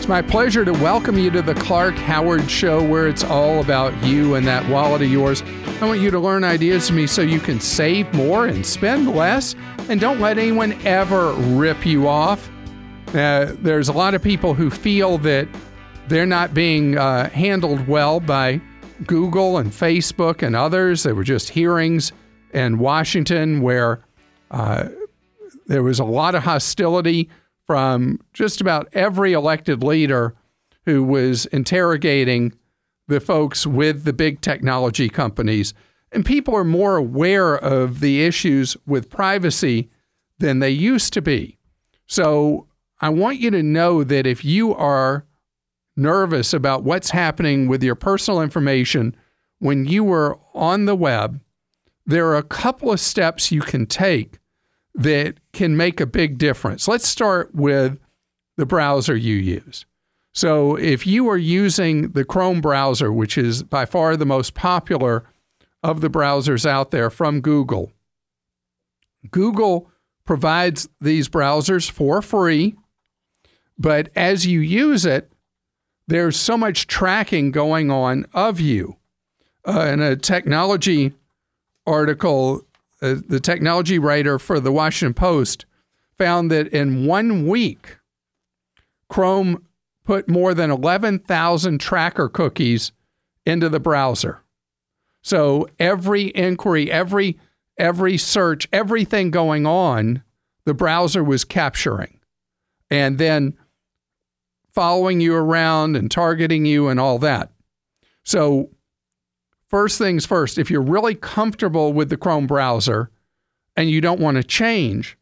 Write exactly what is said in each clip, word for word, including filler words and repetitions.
It's my pleasure to welcome you to the Clark Howard Show, where it's all about you and that wallet of yours. I want you to learn ideas from me so you can save more and spend less, and don't let anyone ever rip you off. Uh, there's a lot of people who feel that they're not being uh, handled well by Google and Facebook and others. There were just hearings in Washington where uh, there was a lot of hostility from just about every elected leader who was interrogating the folks with the big technology companies. And people are more aware of the issues with privacy than they used to be. So I want you to know that if you are nervous about what's happening with your personal information when you are on the web, there are a couple of steps you can take that can make a big difference. Let's start with the browser you use. So if you are using the Chrome browser, which is by far the most popular of the browsers out there from Google, Google provides these browsers for free, but as you use it, there's so much tracking going on of you. Uh, in a technology article, uh, the technology writer for the Washington Post found that in one week, Chrome put more than eleven thousand tracker cookies into the browser. So every inquiry, every every search, everything going on, the browser was capturing. And then following you around and targeting you and all that. So first things first, if you're really comfortable with the Chrome browser and you don't want to change,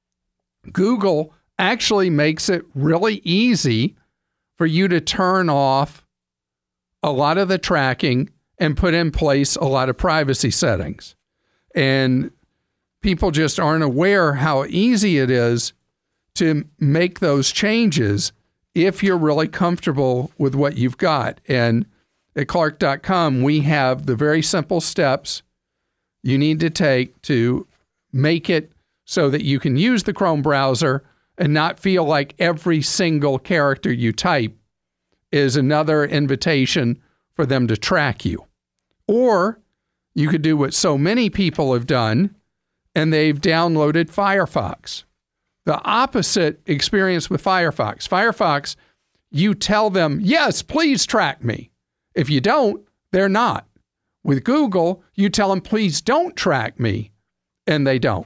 Google actually makes it really easy for you to turn off a lot of the tracking and put in place a lot of privacy settings. And people just aren't aware how easy it is to make those changes if you're really comfortable with what you've got. And at Clark dot com, we have the very simple steps you need to take to make it so that you can use the Chrome browser and not feel like every single character you type is another invitation for them to track you. Or you could do what so many people have done, and they've downloaded Firefox. The opposite experience with Firefox. Firefox, you tell them, yes, please track me. If you don't, they're not. With Google, you tell them, please don't track me, and they don't.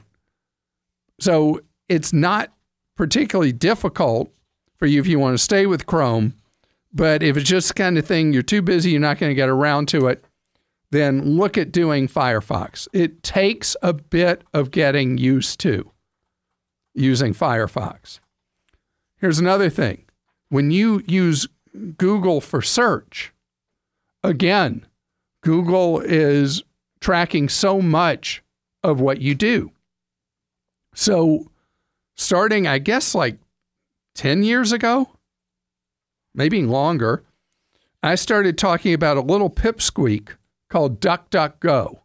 So it's not particularly difficult for you if you want to stay with Chrome, but if it's just the kind of thing you're too busy, you're not going to get around to it, then look at doing Firefox. It takes a bit of getting used to using Firefox. Here's another thing. When you use Google for search, again, Google is tracking so much of what you do. So starting, I guess, like ten years ago, maybe longer, I started talking about a little pipsqueak called DuckDuckGo.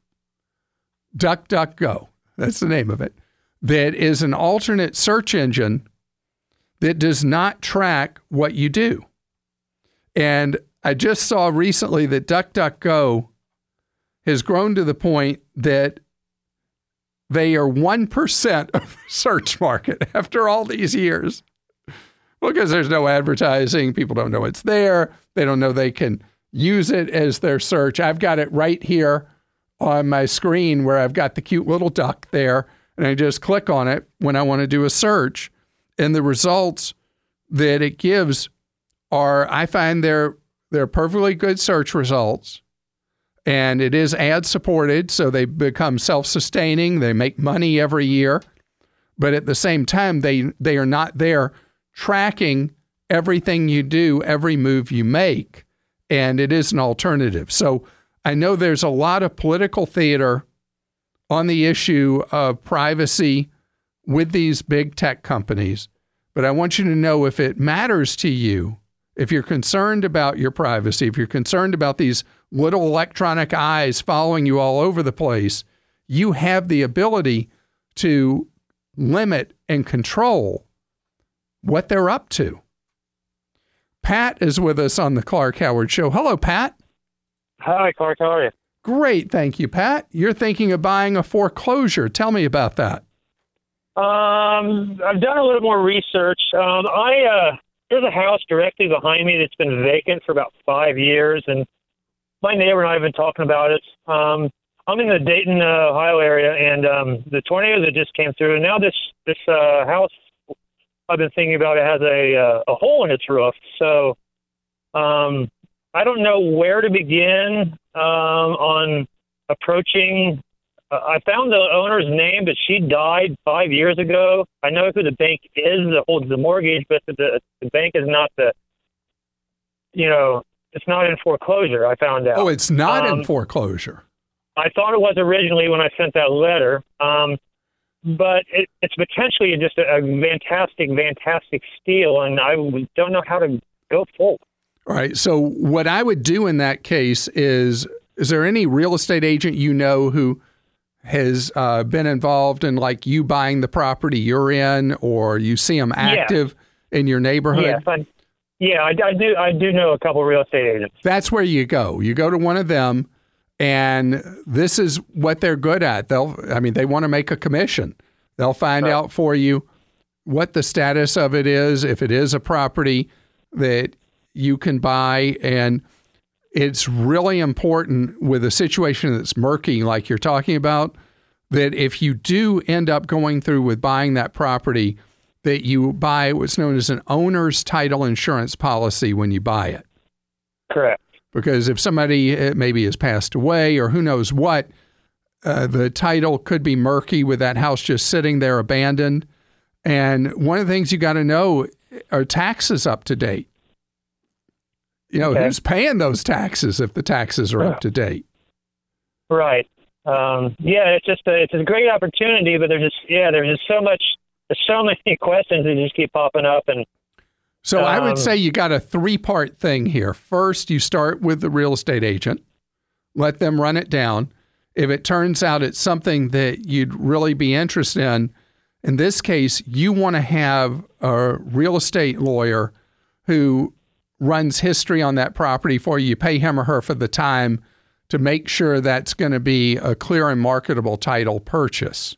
DuckDuckGo, that's the name of it. That is an alternate search engine that does not track what you do. And I just saw recently that DuckDuckGo has grown to the point that they are one percent of the search market after all these years. Well, because there's no advertising. People don't know it's there. They don't know they can use it as their search. I've got it right here on my screen where I've got the cute little duck there. And I just click on it when I want to do a search. And the results that it gives are, I find they're, they're perfectly good search results. And it is ad supported, so they become self-sustaining. They make money every year. But at the same time, they, they are not there tracking everything you do, every move you make. And it is an alternative. So I know there's a lot of political theater on the issue of privacy with these big tech companies. But I want you to know, if it matters to you, if you're concerned about your privacy, if you're concerned about these little electronic eyes following you all over the place, you have the ability to limit and control what they're up to. Pat is with us on the Clark Howard Show. Hello, Pat. Hi, Clark. How are you? Great, thank you, Pat. You're thinking of buying a foreclosure. Tell me about that. Um, I've done a little more research. Um, I uh, there's a house directly behind me that's been vacant for about five years, and my neighbor and I have been talking about it. Um, I'm in the Dayton, uh, Ohio area, and um, the tornado that just came through, and now this this uh, house I've been thinking about, it has a uh, a hole in its roof. So um, I don't know where to begin um, on approaching. Uh, I found the owner's name, but she died five years ago. I know who the bank is that holds the mortgage, but the the bank is not the, you know, it's not in foreclosure. I found out. Oh, it's not um, in foreclosure. I thought it was originally when I sent that letter, um, but it, it's potentially just a, a fantastic, fantastic steal, and I don't know how to go forward. All right. So what I would do in that case is, is there any real estate agent you know who has uh, been involved in like you buying the property you're in, or you see them active yeah. in your neighborhood? Yeah, I, yeah, I, I do. I do know a couple of real estate agents. That's where you go. You go to one of them, and this is what they're good at. They'll, I mean, they want to make a commission. They'll find right. out for you what the status of it is, if it is a property that you can buy. And it's really important with a situation that's murky, like you're talking about, that if you do end up going through with buying that property, that you buy what's known as an owner's title insurance policy when you buy it. Correct. Because if somebody maybe has passed away or who knows what, uh, the title could be murky with that house just sitting there abandoned. And one of the things you got to know, are taxes up to date? You know, okay. Who's paying those taxes if the taxes are up to date? Right. Um, yeah, it's just a, it's a great opportunity, but there's just yeah, there's just so much, there's so many questions that just keep popping up. And so um, I would say you got a three-part thing here. First, you start with the real estate agent, let them run it down. If it turns out it's something that you'd really be interested in, in this case, you want to have a real estate lawyer who runs history on that property for you. You pay him or her for the time to make sure that's going to be a clear and marketable title purchase.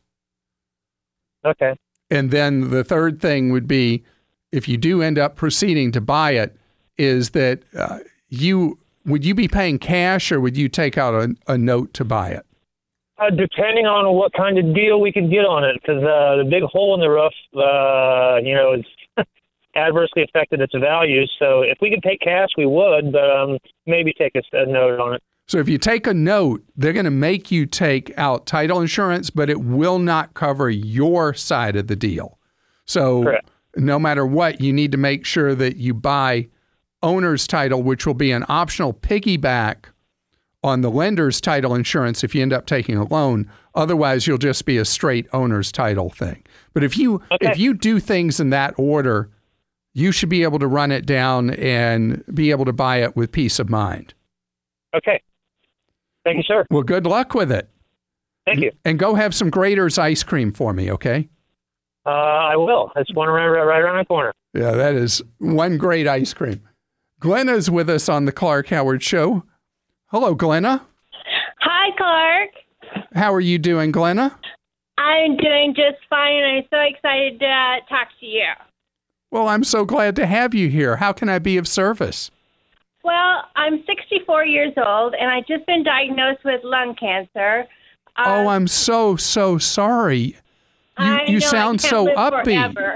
Okay. And then the third thing would be, if you do end up proceeding to buy it, is that uh, you would you be paying cash or would you take out a, a note to buy it? Uh, depending on what kind of deal we could get on it, because uh, the big hole in the roof, uh, you know, is adversely affected its value. So if we could pay cash, we would, but um, maybe take a, a note on it. So if you take a note, they're going to make you take out title insurance, but it will not cover your side of the deal. So Correct. No matter what, you need to make sure that you buy owner's title, which will be an optional piggyback on the lender's title insurance if you end up taking a loan. Otherwise, you'll just be a straight owner's title thing. But if you okay. if you do things in that order, you should be able to run it down and be able to buy it with peace of mind. Okay. Thank you, sir. Well, good luck with it. Thank you. And go have some Grater's ice cream for me, okay? Uh, I will. It's one right, right around the corner. Yeah, that is one great ice cream. Glenna's with us on the Clark Howard Show. Hello, Glenna. Hi, Clark. How are you doing, Glenna? I'm doing just fine. I'm so excited to uh, talk to you. Well, I'm so glad to have you here. How can I be of service? Well, I'm sixty-four years old, and I've just been diagnosed with lung cancer. Um, oh, I'm so, so sorry. You, I you know, sound I can't so live upbeat. Forever.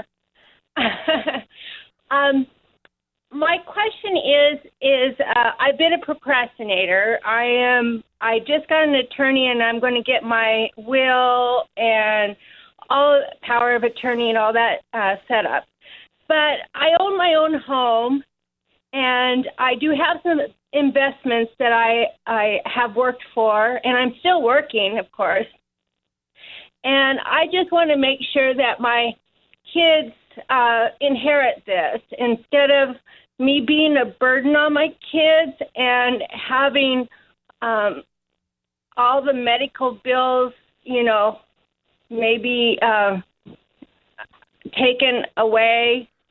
um, my question is, is uh, I've been a procrastinator. I am. I just got an attorney, and I'm going to get my will and all power of attorney and all that uh, set up. But I own my own home, and I do have some investments that I, I have worked for, and I'm still working, of course. And I just want to make sure that my kids uh, inherit this instead of me being a burden on my kids and having um, all the medical bills, you know, maybe uh, taken away.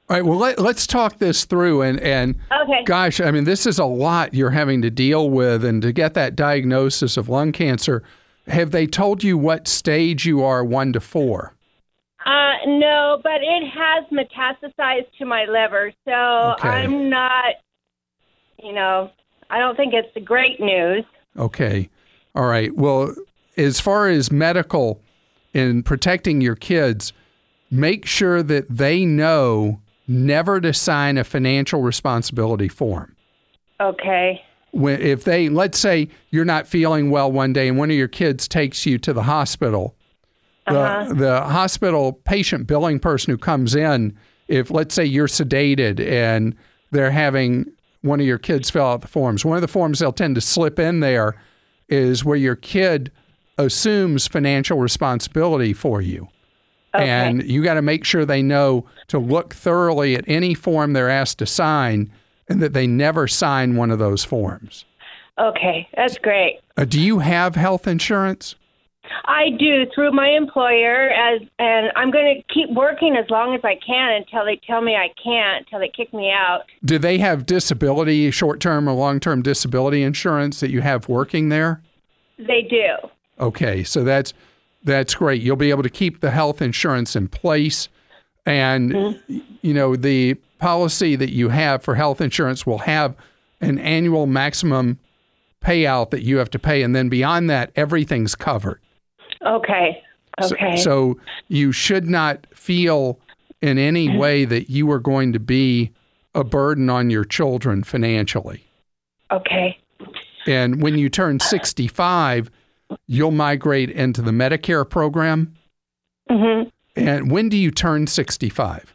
All right, well, let, let's talk this through. And, and Okay. gosh, I mean, this is a lot you're having to deal with. And to get that diagnosis of lung cancer, have they told you what stage you are, one to four? Uh, no, but it has metastasized to my liver, so Okay. I'm not, you know, I don't think it's the great news. Okay. All right. Well, as far as medical and protecting your kids, make sure that they know never to sign a financial responsibility form. Okay. When, if they, let's say you're not feeling well one day and one of your kids takes you to the hospital, the, Uh-huh. the hospital patient billing person who comes in, if let's say you're sedated and they're having one of your kids fill out the forms, one of the forms they'll tend to slip in there is where your kid assumes financial responsibility for you. Okay. And you got to make sure they know to look thoroughly at any form they're asked to sign and that they never sign one of those forms. Okay, that's great. Uh, do you have health insurance? I do through my employer, as and I'm going to keep working as long as I can until they tell me I can't, until they kick me out. Do they have disability, short-term or long-term disability insurance that you have working there? They do. Okay, so that's that's great. You'll be able to keep the health insurance in place. And, mm-hmm. you know, the policy that you have for health insurance will have an annual maximum payout that you have to pay. And then beyond that, everything's covered. Okay. Okay. So, so you should not feel in any way that you are going to be a burden on your children financially. Okay. And when you turn sixty-five, you'll migrate into the Medicare program. Mm-hmm. And when do you turn sixty-five?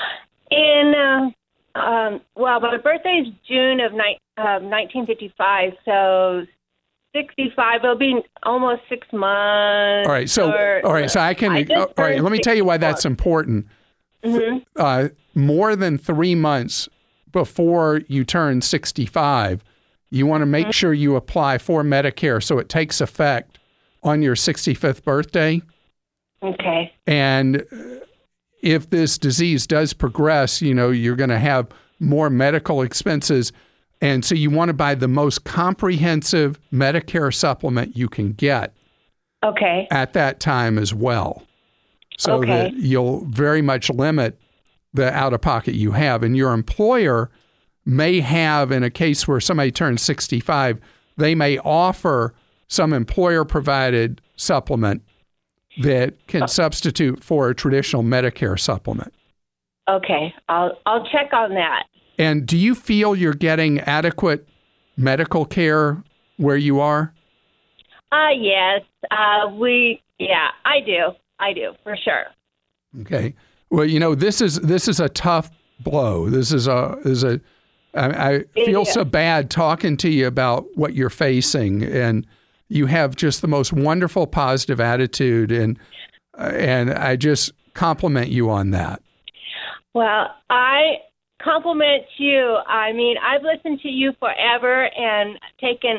In, uh, um, well, my birthday is June of ni- uh, nineteen fifty-five, so sixty-five, it'll be almost six months. All right, so or, all right, so I can. I all right, let me tell you why that's important. Mm-hmm. Uh, more than three months before you turn sixty-five, you want to make mm-hmm. sure you apply for Medicare so it takes effect on your sixty-fifth birthday. Okay. And if this disease does progress, you know, you're going to have more medical expenses. And so you want to buy the most comprehensive Medicare supplement you can get. Okay. At that time as well. So okay. that you'll very much limit the out-of-pocket you have. And your employer may have, in a case where somebody turns sixty-five, they may offer some employer-provided supplement that can oh. substitute for a traditional Medicare supplement. Okay. I'll I'll check on that. And do you feel you're getting adequate medical care where you are? Uh, yes. Uh, we, yeah, I do. I do, for sure. Okay. Well, you know, this is this is a tough blow. This is a is a. I, I feel yeah. so bad talking to you about what you're facing, and you have just the most wonderful, positive attitude, and uh, and I just compliment you on that. Well, I compliment you. I mean, I've listened to you forever and taken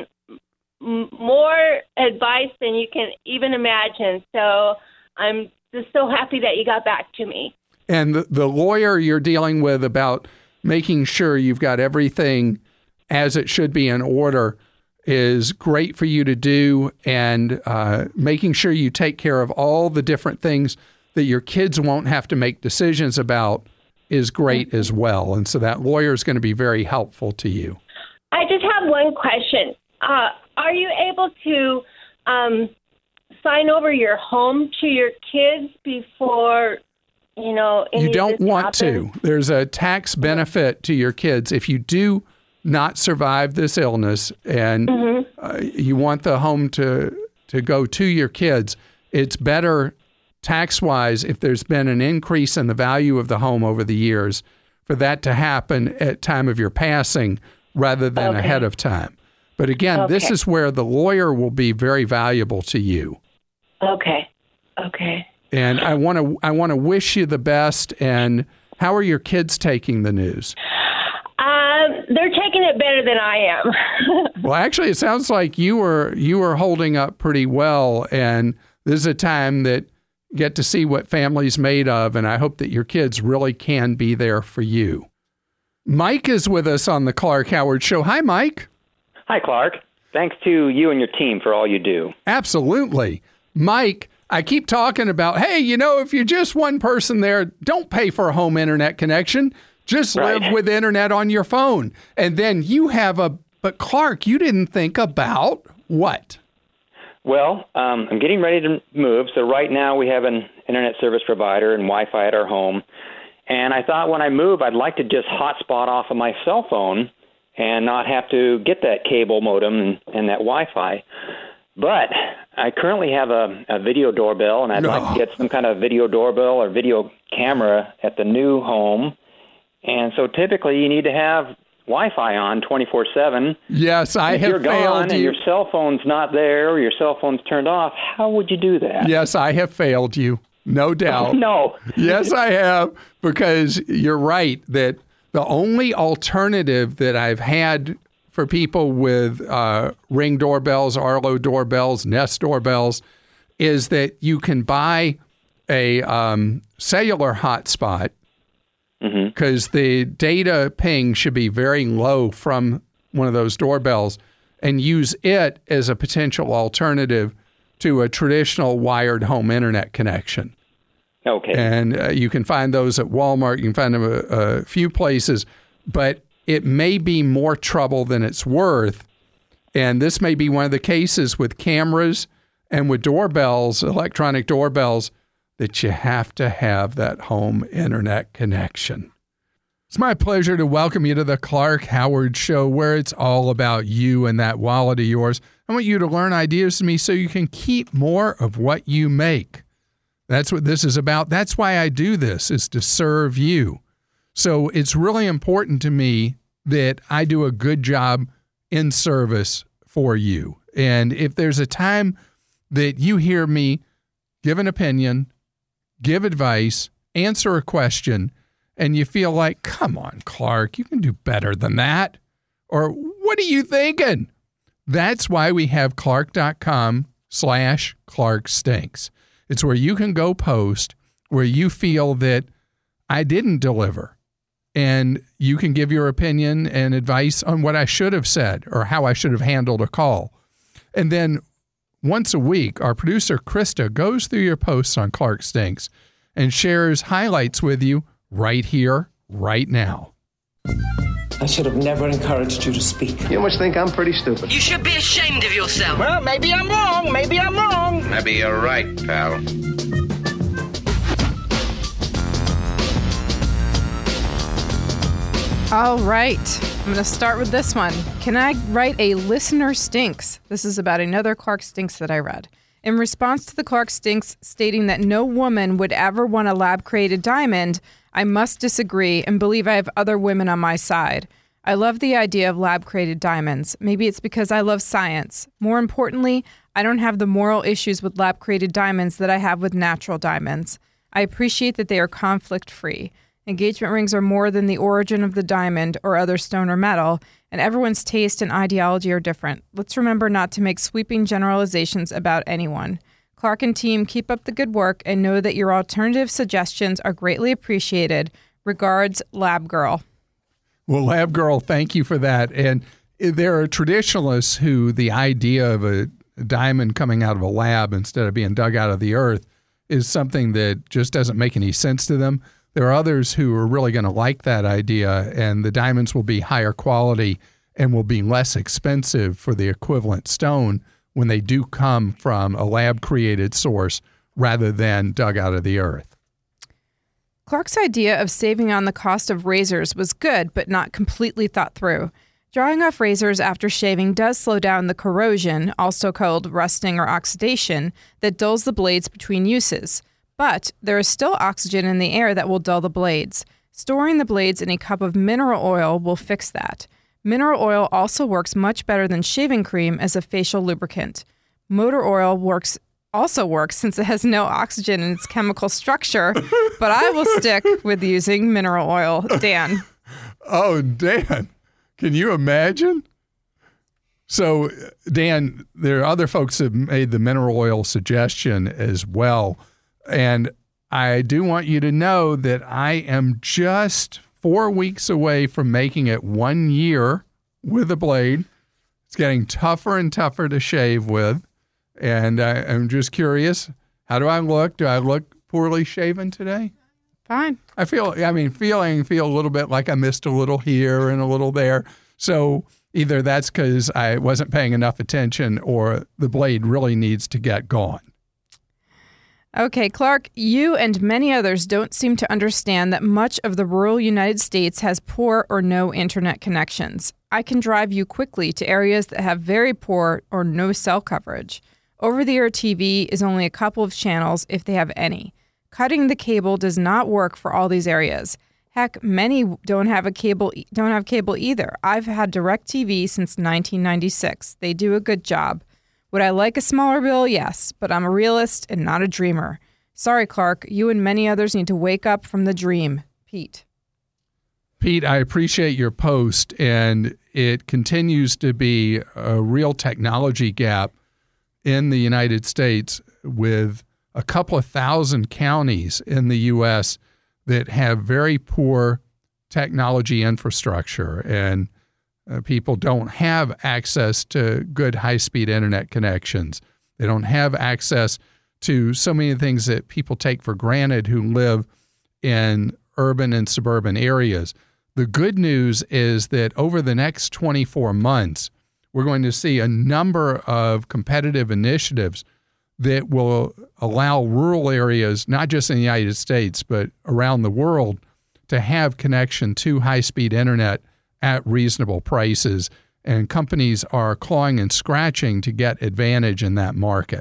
m- more advice than you can even imagine. So I'm just so happy that you got back to me. And the, the lawyer you're dealing with about making sure you've got everything as it should be in order is great for you to do, and uh, making sure you take care of all the different things that your kids won't have to make decisions about is great as well. And so that lawyer is going to be very helpful to you. I just have one question. Uh, are you able to um, sign over your home to your kids before, you know, any You don't of this want happens? to. There's a tax benefit to your kids. If you do not survive this illness and mm-hmm. uh, you want the home to, to go to your kids, it's better tax-wise, if there's been an increase in the value of the home over the years, for that to happen at time of your passing rather than okay. ahead of time. But again, okay. this is where the lawyer will be very valuable to you. Okay. Okay. And I want to I want to wish you the best. And how are your kids taking the news? Um, they're taking it better than I am. Well, actually, it sounds like you were you were holding up pretty well, and this is a time that get to see what family's made of, and I hope that your kids really can be there for you. Mike is with us on the Clark Howard Show. Hi, Mike. Hi, Clark. Thanks to you and your team for all you do. Absolutely. Mike, I keep talking about, hey, you know, if you're just one person there, don't pay for a home internet connection. Just Right. live with internet on your phone. And then you have a, but Clark, you didn't think about what? Well, um, I'm getting ready to move. So right now we have an internet service provider and Wi-Fi at our home. And I thought when I move, I'd like to just hotspot off of my cell phone and not have to get that cable modem and, and that Wi-Fi. But I currently have a, a video doorbell, and I'd No. like to get some kind of video doorbell or video camera at the new home. And so typically you need to have Wi-Fi on twenty-four seven. Yes, I If have you're gone failed and you. your cell phone's not there or your cell phone's turned off, how would you do that? Yes, I have failed you. No doubt. No. Yes, I have, because you're right that the only alternative that I've had for people with uh, Ring doorbells, Arlo doorbells, Nest doorbells, is that you can buy a um, cellular hotspot because the data ping should be very low from one of those doorbells, and use it as a potential alternative to a traditional wired home internet connection. Okay. And uh, you can find those at Walmart. You can find them a, a few places, but it may be more trouble than it's worth. And this may be one of the cases with cameras and with doorbells, electronic doorbells, that you have to have that home internet connection. It's my pleasure to welcome you to the Clark Howard Show, where it's all about you and that wallet of yours. I want you to learn ideas from me so you can keep more of what you make. That's what this is about. That's why I do this, is to serve you. So it's really important to me that I do a good job in service for you. And if there's a time that you hear me give an opinion, give advice, answer a question, and you feel like, come on, Clark, you can do better than that. Or what are you thinking? That's why we have clark.com slash Clark Stinks. It's where you can go post where you feel that I didn't deliver, and you can give your opinion and advice on what I should have said or how I should have handled a call. And then once a week, our producer, Krista, goes through your posts on Clark Stinks and shares highlights with you right here, right now. I should have never encouraged you to speak. You must think I'm pretty stupid. You should be ashamed of yourself. Well, maybe I'm wrong. Maybe I'm wrong. Maybe you're right, pal. All right. I'm going to start with this one. Can I write a listener stinks? This is about another Clark Stinks that I read. In response to the Clark Stinks stating that no woman would ever want a lab-created diamond, I must disagree and believe I have other women on my side. I love the idea of lab-created diamonds. Maybe it's because I love science. More importantly, I don't have the moral issues with lab-created diamonds that I have with natural diamonds. I appreciate that they are conflict-free. Engagement rings are more than the origin of the diamond or other stone or metal, and everyone's taste and ideology are different. Let's remember not to make sweeping generalizations about anyone. Clark and team, keep up the good work and know that your alternative suggestions are greatly appreciated. Regards, Lab Girl. Well, Lab Girl, thank you for that. And there are traditionalists who the idea of a diamond coming out of a lab instead of being dug out of the earth is something that just doesn't make any sense to them. There are others who are really going to like that idea, and the diamonds will be higher quality and will be less expensive for the equivalent stone when they do come from a lab-created source rather than dug out of the earth. Clark's idea of saving on the cost of razors was good, but not completely thought through. Drawing off razors after shaving does slow down the corrosion, also called rusting or oxidation, that dulls the blades between uses. But there is still oxygen in the air that will dull the blades. Storing the blades in a cup of mineral oil will fix that. Mineral oil also works much better than shaving cream as a facial lubricant. Motor oil works also works since it has no oxygen in its chemical structure, but I will stick with using mineral oil. Dan. Oh, Dan, can you imagine? So, Dan, there are other folks that made the mineral oil suggestion as well. And I do want you to know that I am just four weeks away from making it one year with a blade. It's getting tougher and tougher to shave with. And I, I'm just curious, how do I look? Do I look poorly shaven today? Fine. I feel, I mean, feeling, feel a little bit like I missed a little here and a little there. So either that's because I wasn't paying enough attention or the blade really needs to get gone. Okay, Clark, you and many others don't seem to understand that much of the rural United States has poor or no internet connections. I can drive you quickly to areas that have very poor or no cell coverage. Over-the-air T V is only a couple of channels if they have any. Cutting the cable does not work for all these areas. Heck, many don't have a cable don't have cable either. I've had DirecTV since nineteen ninety-six. They do a good job. Would I like a smaller bill? Yes, but I'm a realist and not a dreamer. Sorry, Clark, you and many others need to wake up from the dream. Pete. Pete, I appreciate your post, and it continues to be a real technology gap in the United States with a couple of thousand counties in the U S that have very poor technology infrastructure, and uh, people don't have access to good high-speed internet connections. They don't have access to so many things that people take for granted who live in urban and suburban areas. The good news is that over the next twenty-four months, we're going to see a number of competitive initiatives that will allow rural areas, not just in the United States, but around the world, to have connection to high-speed internet at reasonable prices. And companies are clawing and scratching to get advantage in that market.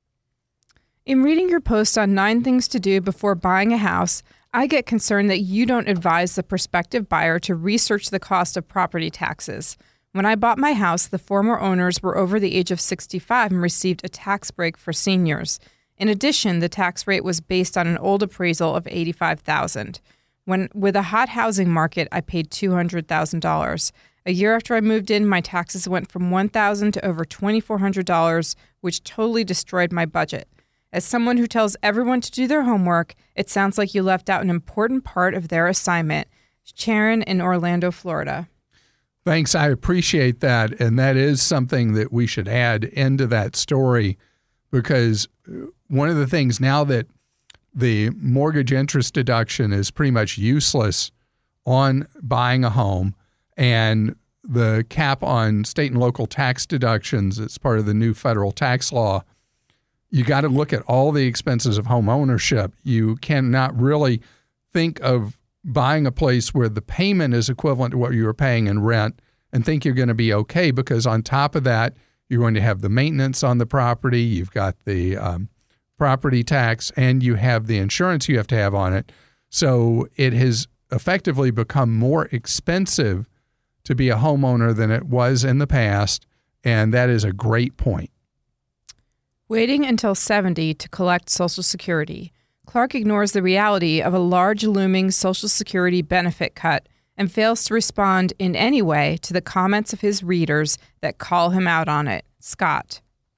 In reading your post on nine things to do before buying a house, I get concerned that you don't advise the prospective buyer to research the cost of property taxes. When I bought my house, the former owners were over the age of sixty-five and received a tax break for seniors. In addition, the tax rate was based on an old appraisal of eighty-five thousand dollars. When with a hot housing market, I paid two hundred thousand dollars. A year after I moved in, my taxes went from one thousand dollars to over twenty-four hundred dollars, which totally destroyed my budget. As someone who tells everyone to do their homework, it sounds like you left out an important part of their assignment. Sharon in Orlando, Florida. Thanks. I appreciate that. And that is something that we should add into that story, because one of the things now that the mortgage interest deduction is pretty much useless on buying a home, and the cap on state and local tax deductions, it's part of the new federal tax law, you got to look at all the expenses of home ownership. You cannot really think of buying a place where the payment is equivalent to what you were paying in rent and think you're going to be okay, because on top of that, you're going to have the maintenance on the property, you've got the um, property tax, and you have the insurance you have to have on it. So it has effectively become more expensive to be a homeowner than it was in the past, and that is a great point. Waiting until seventy to collect Social Security. Clark ignores the reality of a large looming Social Security benefit cut and fails to respond in any way to the comments of his readers that call him out on it. Scott.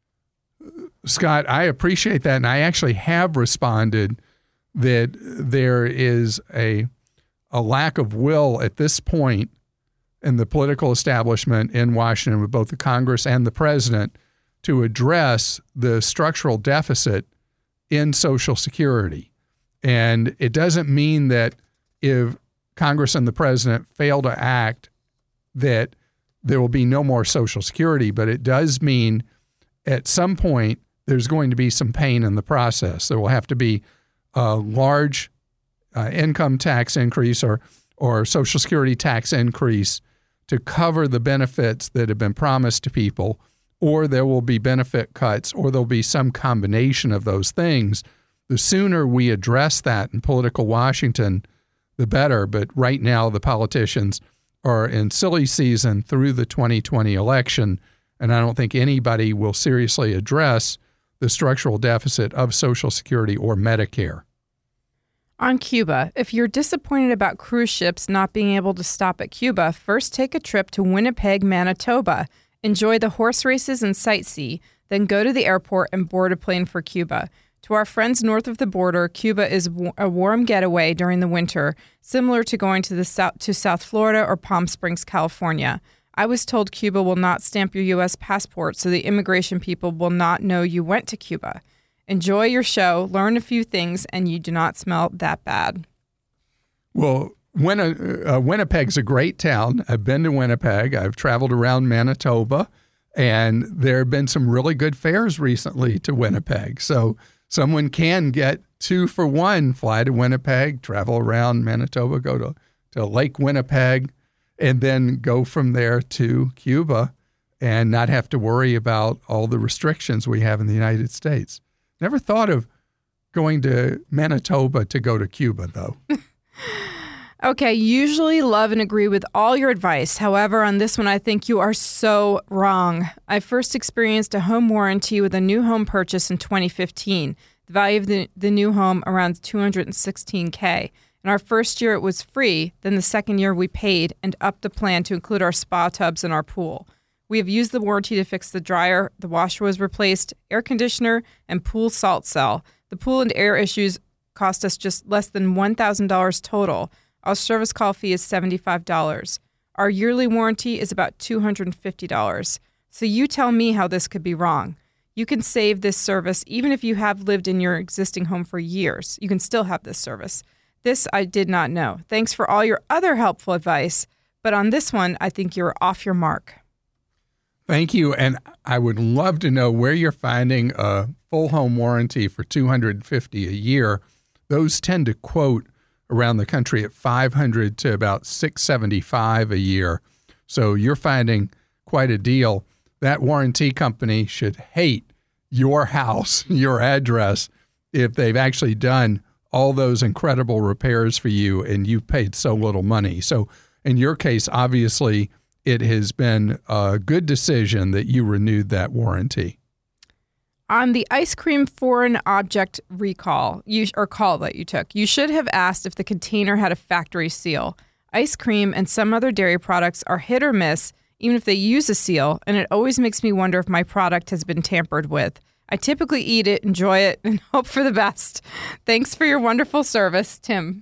Scott, I appreciate that, and I actually have responded that there is a a lack of will at this point in the political establishment in Washington, with both the Congress and the president, to address the structural deficit in Social Security. And it doesn't mean that if Congress and the president fail to act, that there will be no more Social Security, but it does mean at some point there's going to be some pain in the process. There will have to be a large uh, income tax increase or, or Social Security tax increase to cover the benefits that have been promised to people, or there will be benefit cuts, or there'll be some combination of those things. The sooner we address that in political Washington, the better. But right now, the politicians are in silly season through the twenty twenty election, and I don't think anybody will seriously address the structural deficit of Social Security or Medicare. On Cuba, if you're disappointed about cruise ships not being able to stop at Cuba, first take a trip to Winnipeg, Manitoba. Enjoy the horse races and sightsee, then go to the airport and board a plane for Cuba. To our friends north of the border, Cuba is a warm getaway during the winter, similar to going to the south to South Florida or Palm Springs, California. I was told Cuba will not stamp your U S passport, so the immigration people will not know you went to Cuba. Enjoy your show, learn a few things, and you do not smell that bad. Well, Win- uh, Winnipeg's a great town. I've been to Winnipeg. I've traveled around Manitoba, and there have been some really good fares recently to Winnipeg. So someone can get two for one, fly to Winnipeg, travel around Manitoba, go to, to Lake Winnipeg, and then go from there to Cuba and not have to worry about all the restrictions we have in the United States. Never thought of going to Manitoba to go to Cuba, though. Okay, usually love and agree with all your advice. However, on this one, I think you are so wrong. I first experienced a home warranty with a new home purchase in twenty fifteen. The value of the, the new home around two hundred sixteen thousand dollars. In our first year, it was free. Then the second year, we paid and upped the plan to include our spa tubs and our pool. We have used the warranty to fix the dryer, the washer was replaced, air conditioner, and pool salt cell. The pool and air issues cost us just less than one thousand dollars total. Our service call fee is seventy-five dollars. Our yearly warranty is about two hundred fifty dollars. So you tell me how this could be wrong. You can save this service even if you have lived in your existing home for years. You can still have this service. This I did not know. Thanks for all your other helpful advice, but on this one, I think you're off your mark. Thank you, and I would love to know where you're finding a full home warranty for two hundred fifty dollars a year. Those tend to quote around the country at five hundred to about six seventy-five a year. So you're finding quite a deal. That warranty company should hate your house, your address, if they've actually done all those incredible repairs for you and you've paid so little money. So in your case, obviously, it has been a good decision that you renewed that warranty. On the ice cream foreign object recall you, or call that you took, you should have asked if the container had a factory seal. Ice cream and some other dairy products are hit or miss, even if they use a seal, and it always makes me wonder if my product has been tampered with. I typically eat it, enjoy it, and hope for the best. Thanks for your wonderful service, Tim.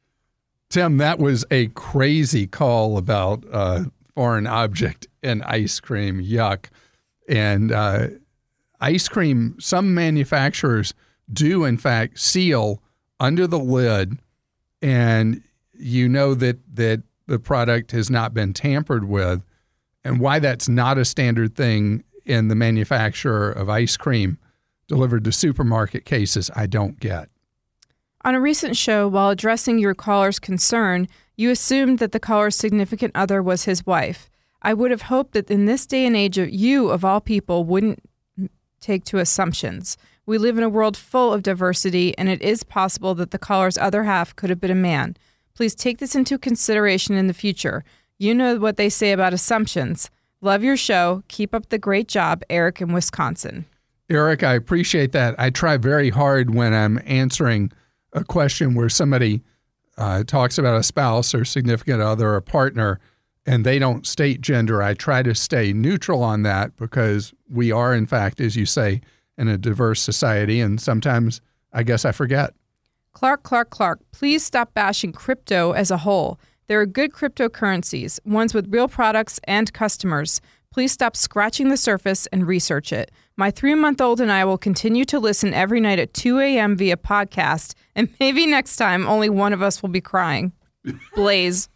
Tim, that was a crazy call about uh, foreign object and ice cream. Yuck. And uh ice cream, some manufacturers do, in fact, seal under the lid, and you know that, that the product has not been tampered with. And why that's not a standard thing in the manufacturer of ice cream delivered to supermarket cases, I don't get. On a recent show, while addressing your caller's concern, you assumed that the caller's significant other was his wife. I would have hoped that in this day and age, you, of all people, wouldn't take to assumptions. We live in a world full of diversity, and it is possible that the caller's other half could have been a man. Please take this into consideration in the future. You know what they say about assumptions. Love your show. Keep up the great job, Eric in Wisconsin. Eric, I appreciate that. I try very hard when I'm answering a question where somebody uh, talks about a spouse or significant other or partner, and they don't state gender. I try to stay neutral on that because we are, in fact, as you say, in a diverse society, and sometimes I guess I forget. Clark, Clark, Clark, please stop bashing crypto as a whole. There are good cryptocurrencies, ones with real products and customers. Please stop scratching the surface and research it. My three-month-old and I will continue to listen every night at two a.m. via podcast, and maybe next time only one of us will be crying. Blaze.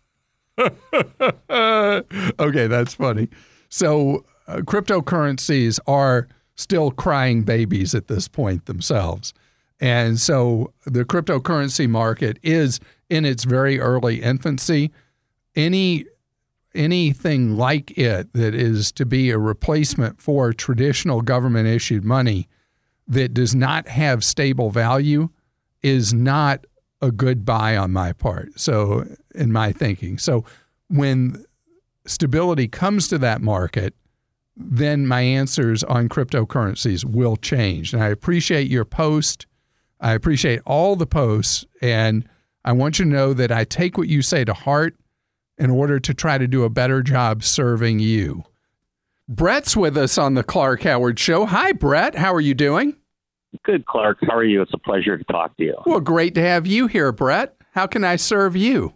Okay, that's funny. So uh, cryptocurrencies are still crying babies at this point themselves. And so the cryptocurrency market is in its very early infancy. Any anything like it that is to be a replacement for traditional government-issued money that does not have stable value is not a good buy on my part, so in my thinking. So when stability comes to that market, then my answers on cryptocurrencies will change. And I appreciate your post. I appreciate all the posts, and I want you to know that I take what you say to heart in order to try to do a better job serving you. Brett's with us on the Clark Howard Show. Hi, Brett. How are you doing? Good, Clark. How are you? It's a pleasure to talk to you. Well, great to have you here, Brett. How can I serve you?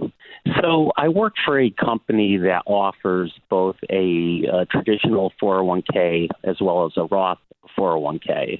So I work for a company that offers both a, a traditional four oh one k as well as a Roth four oh one k.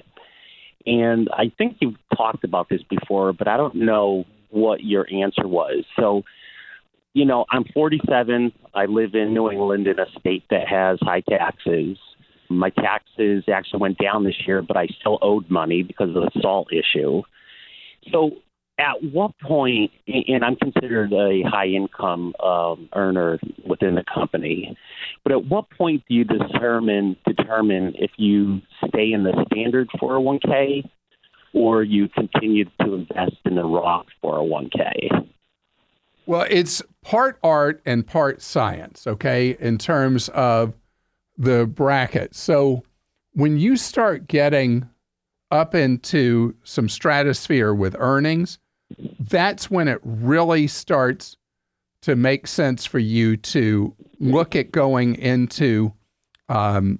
And I think you've talked about this before, but I don't know what your answer was. So, you know, I'm forty-seven. I live in New England in a state that has high taxes. My taxes actually went down this year, but I still owed money because of the SALT issue. So at what point, and I'm considered a high-income um, earner within the company, but at what point do you determine determine if you stay in the standard four oh one k or you continue to invest in the Roth four oh one k? Well, it's part art and part science, okay, in terms of the bracket. So when you start getting up into some stratosphere with earnings, that's when it really starts to make sense for you to look at going into um,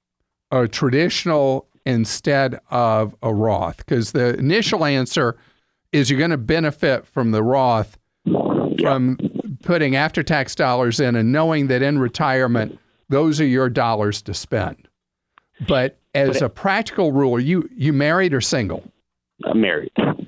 a traditional instead of a Roth. Because the initial answer is you're going to benefit from the Roth from putting after-tax dollars in and knowing that in retirement, those are your dollars to spend. But as but it, a practical rule, you you married or single? I'm married.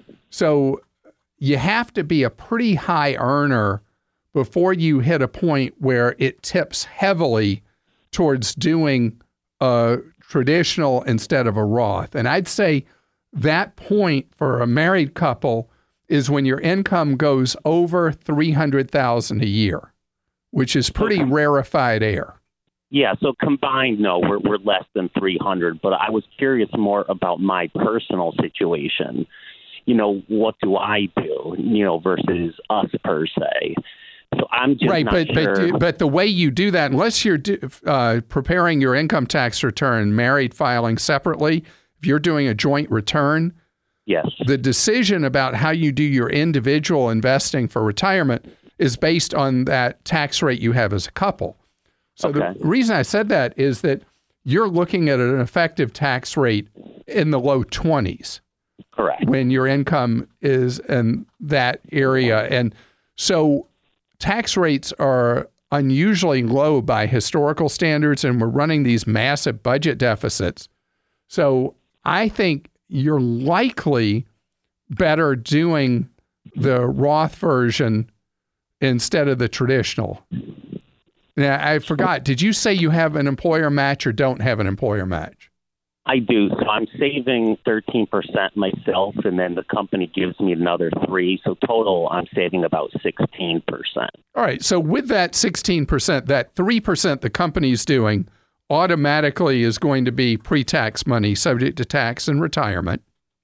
So you have to be a pretty high earner before you hit a point where it tips heavily towards doing a traditional instead of a Roth. And I'd say that point for a married couple is when your income goes over three hundred thousand dollars a year, which is pretty okay. rarefied air. Yeah, so combined, no, we're we're less than three hundred. But I was curious more about my personal situation. You know, what do I do? You know, versus us per se. So I'm just right, not but sure. but but the way you do that, unless you're do, uh, preparing your income tax return, married filing separately, if you're doing a joint return, yes, the decision about how you do your individual investing for retirement is based on that tax rate you have as a couple. So okay. the reason I said that is that you're looking at an effective tax rate in the low twenties. Correct. When your income is in that area. And so tax rates are unusually low by historical standards, and we're running these massive budget deficits. So I think you're likely better doing the Roth version instead of the traditional. Now, I forgot, did you say you have an employer match or don't have an employer match? I do. So I'm saving thirteen percent myself, and then the company gives me another three. So total, I'm saving about sixteen percent. All right. So with that sixteen percent, that three percent the company's doing automatically is going to be pre-tax money subject to tax and retirement.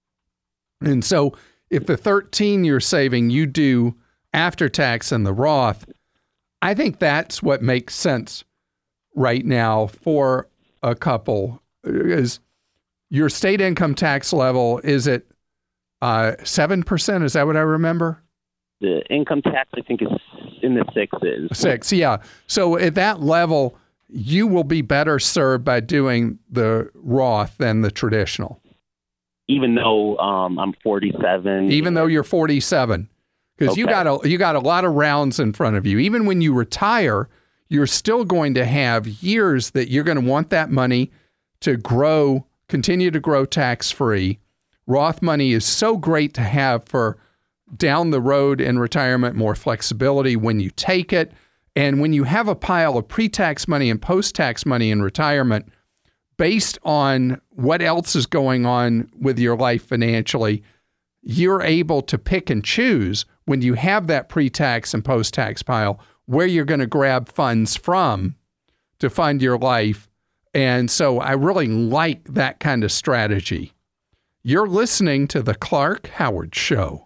And so if the thirteen you're saving, you do after tax and the Roth, I think that's what makes sense right now for a couple. Is your state income tax level, is it uh, seven percent? Is that what I remember? The income tax, I think, is in the sixes. Six, yeah. So at that level, you will be better served by doing the Roth than the traditional. Even though um, I'm forty-seven? Even though you're forty-seven. Because okay. you got a you got a lot of rounds in front of you. Even when you retire, you're still going to have years that you're going to want that money to grow, continue to grow tax-free. Roth money is so great to have for down the road in retirement, more flexibility when you take it. And when you have a pile of pre-tax money and post-tax money in retirement, based on what else is going on with your life financially, you're able to pick and choose when you have that pre-tax and post-tax pile where you're going to grab funds from to fund your life. And so I really like that kind of strategy. You're listening to The Clark Howard Show.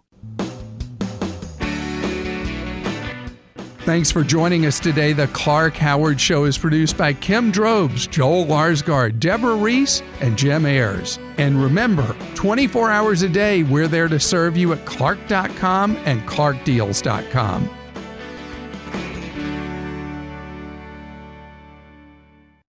Thanks for joining us today. The Clark Howard Show is produced by Kim Drobes, Joel Larsgaard, Deborah Reese, and Jim Ayers. And remember, twenty-four hours a day, we're there to serve you at clark dot com and clark deals dot com.